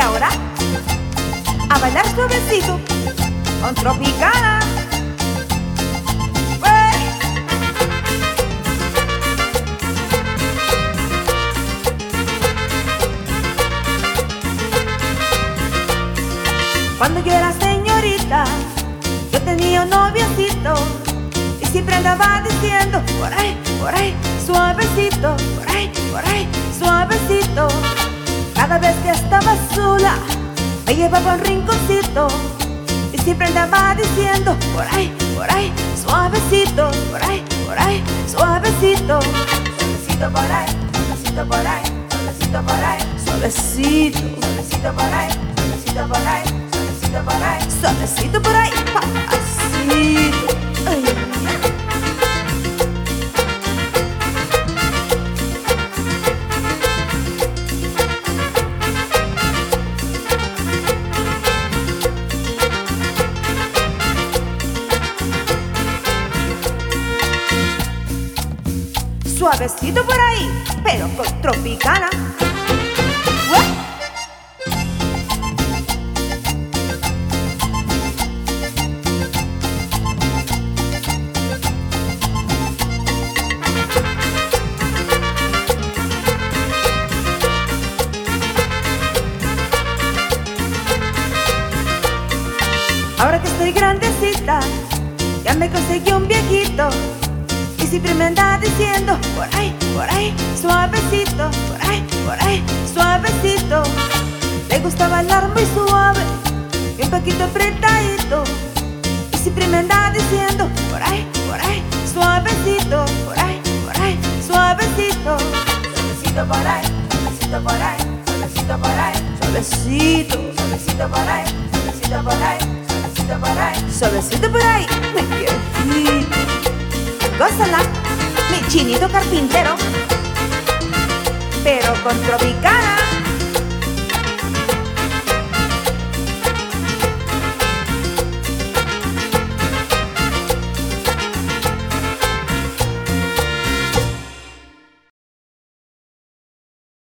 ahora a bailar suavecito con Tropicana. Cuando yo era señorita, yo tenía un noviecito y siempre andaba diciendo por ahí, suavecito, por ahí, suavecito. Cada vez que estaba sola, me llevaba a un rinconcito y siempre andaba diciendo por ahí, suavecito, por ahí, suavecito. Suavecito por ahí, suavecito por ahí, suavecito por ahí, suavecito, suavecito por ahí, suavecito por ahí, suavecito por ahí, suavecito por ahí, papacito. Ay. Suavecito por ahí, pero con Tropicana. Ahora que estoy grandecita, ya me conseguí un viejito y siempre me anda diciendo por ahí, suavecito, por ahí, suavecito. Le gusta bailar muy suave y un poquito apretadito y siempre me anda diciendo por ahí, suavecito, por ahí, suavecito. Suavecito por ahí, suavecito por ahí, suavecito por ahí, suavecito, suavecito por ahí, suavecito por ahí, suavecito por ahí, suavecito por ahí, me quiero. Gózala, mi chinito carpintero, pero con Tropicana.